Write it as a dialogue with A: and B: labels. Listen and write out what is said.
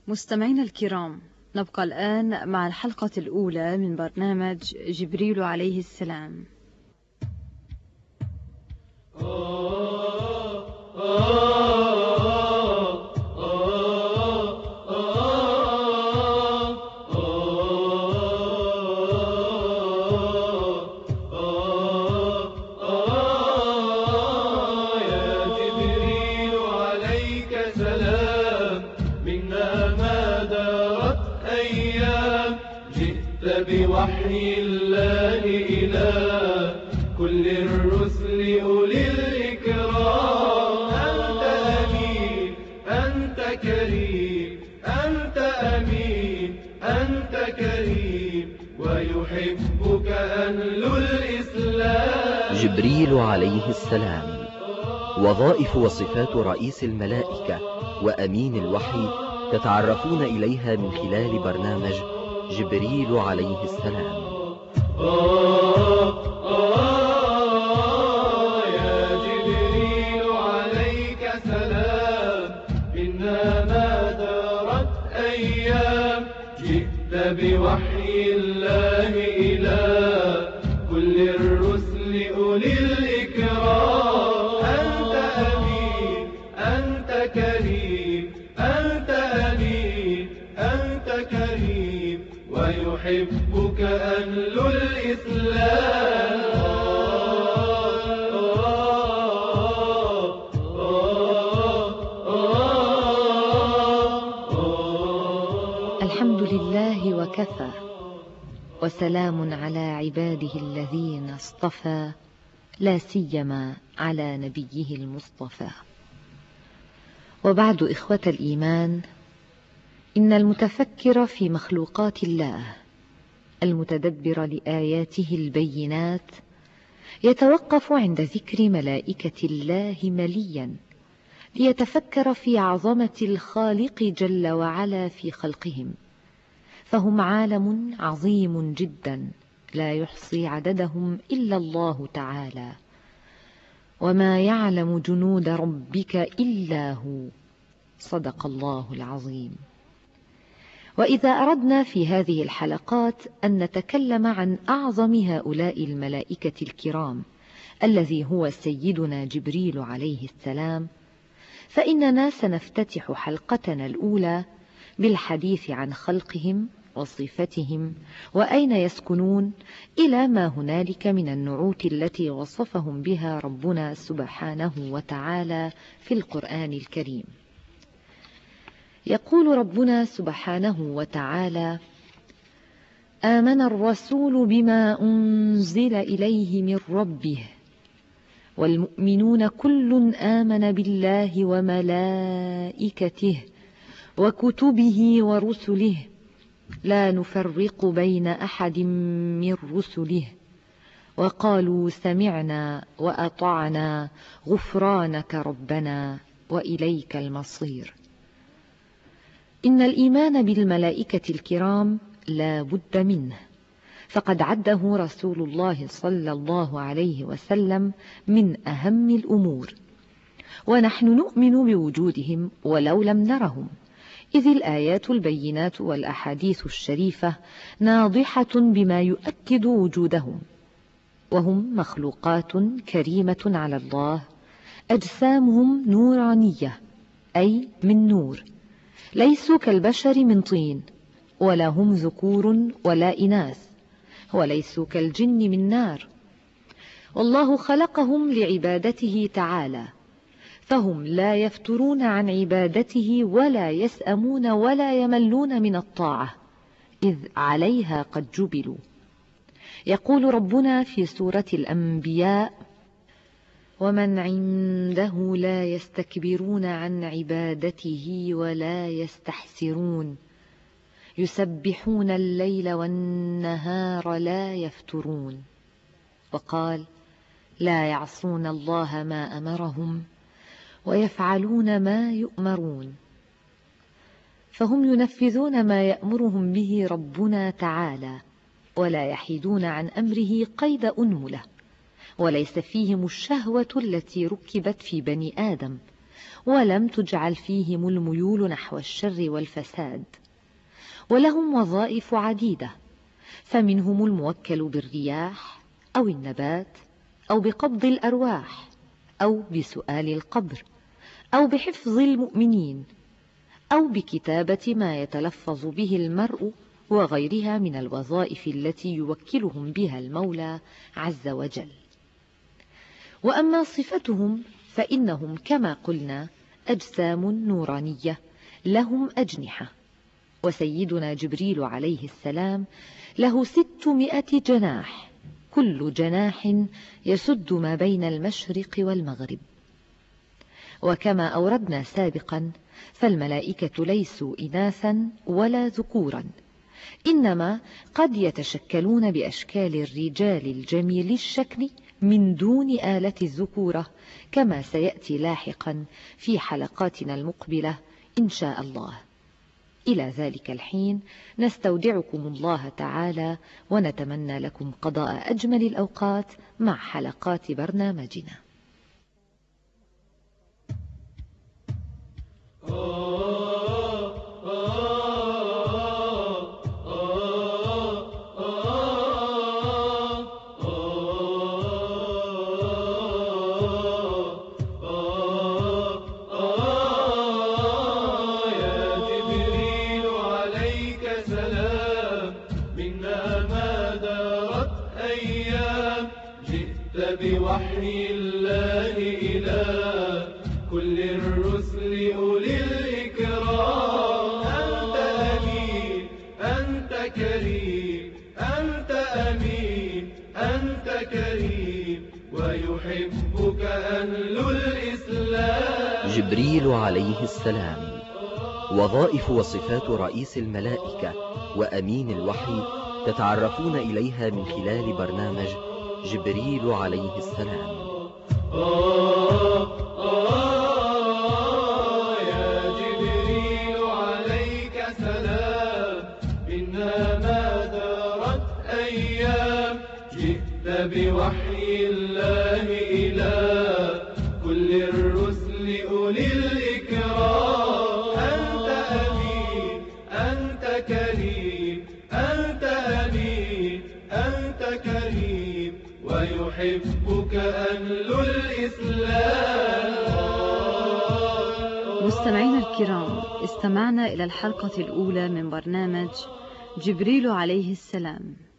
A: مستمعينا الكرام، نبقى الآن مع الحلقة الأولى من برنامج جبريل عليه السلام.
B: بوحي الله إلى كل الرسل أولي الإكرام. أنت أمين، أنت كريم، أنت أمين، أنت كريم، ويحبك أهل الإسلام.
C: جبريل عليه السلام، وظائف وصفات رئيس الملائكة وأمين الوحي تتعرفون إليها من خلال برنامج جبريل عليه السلام.
B: يا جبريل عليك سلام، إنا ما دارت أيام، جئت بوحي الله إلى كل الرسل أولي الإكرام. أنت أمين، أنت كريم، أنت أمين، أنت كريم، ويحبك أهل الإسلام.
D: الحمد لله وكفى، وسلام على عباده الذين اصطفى، لا سيما على نبيه المصطفى. وبعد، إخوة الإيمان، إن المتفكر في مخلوقات الله المتدبر لآياته البينات يتوقف عند ذكر ملائكة الله مليا ليتفكر في عظمة الخالق جل وعلا في خلقهم، فهم عالم عظيم جدا لا يحصي عددهم إلا الله تعالى، وما يعلم جنود ربك إلا هو. صدق الله العظيم. وإذا أردنا في هذه الحلقات أن نتكلم عن أعظم هؤلاء الملائكة الكرام الذي هو سيدنا جبريل عليه السلام، فإننا سنفتتح حلقتنا الأولى بالحديث عن خلقهم وصفتهم وأين يسكنون، إلى ما هنالك من النعوت التي وصفهم بها ربنا سبحانه وتعالى في القرآن الكريم. يقول ربنا سبحانه وتعالى: آمن الرسول بما أنزل إليه من ربه والمؤمنون كل آمن بالله وملائكته وكتبه ورسله لا نفرق بين أحد من رسله وقالوا سمعنا وأطعنا غفرانك ربنا وإليك المصير. إن الإيمان بالملائكة الكرام لا بد منه، فقد عده رسول الله صلى الله عليه وسلم من أهم الأمور، ونحن نؤمن بوجودهم ولو لم نرهم، إذ الآيات البينات والأحاديث الشريفة ناضحة بما يؤكد وجودهم. وهم مخلوقات كريمة على الله، أجسامهم نورانية أي من نور، ليسوا كالبشر من طين، ولا هم ذكور ولا إناث، وليسوا كالجن من نار. والله خلقهم لعبادته تعالى، فهم لا يفترون عن عبادته ولا يسأمون ولا يملون من الطاعة، إذ عليها قد جبلوا. يقول ربنا في سورة الأنبياء: ومن عنده لا يستكبرون عن عبادته ولا يستحسرون يسبحون الليل والنهار لا يفترون. وقال: لا يعصون الله ما أمرهم ويفعلون ما يؤمرون. فهم ينفذون ما يأمرهم به ربنا تعالى، ولا يحيدون عن أمره قيد أنملة، وليس فيهم الشهوة التي ركبت في بني آدم، ولم تجعل فيهم الميول نحو الشر والفساد. ولهم وظائف عديدة، فمنهم الموكل بالرياح أو النبات أو بقبض الأرواح أو بسؤال القبر أو بحفظ المؤمنين أو بكتابة ما يتلفظ به المرء وغيرها من الوظائف التي يوكلهم بها المولى عز وجل. وأما صفتهم فإنهم كما قلنا أجسام نورانية لهم أجنحة، وسيدنا جبريل عليه السلام له 600 جناح، كل جناح يسد ما بين المشرق والمغرب. وكما أوردنا سابقا فالملائكة ليسوا إناثا ولا ذكورا، إنما قد يتشكلون بأشكال الرجال الجميل الشكل من دون آلة الذكورة، كما سيأتي لاحقا في حلقاتنا المقبلة إن شاء الله. إلى ذلك الحين نستودعكم الله تعالى، ونتمنى لكم قضاء أجمل الأوقات مع حلقات برنامجنا.
B: بوحي الله إلى كل الرسل أولي الإكرام. أنت أمين، أنت كريم، أنت أمين، أنت كريم، ويحبك أهل الإسلام.
C: جبريل عليه السلام. وظائف وصفات رئيس الملائكة وأمين الوحي تتعرفون إليها من خلال برنامج جبريل عليه السلام.
B: يا جبريل عليك سلام، إنما دارت أيام، جئت بوحي الله إلى كل الرسل أولي الإكرام. أنت أمين، أنت كريم، أنت أمين، أنت كريم، ويحبك أهل الإسلام.
A: مستمعينا الكرام، استمعنا إلى الحلقة الأولى من برنامج جبريل عليه السلام.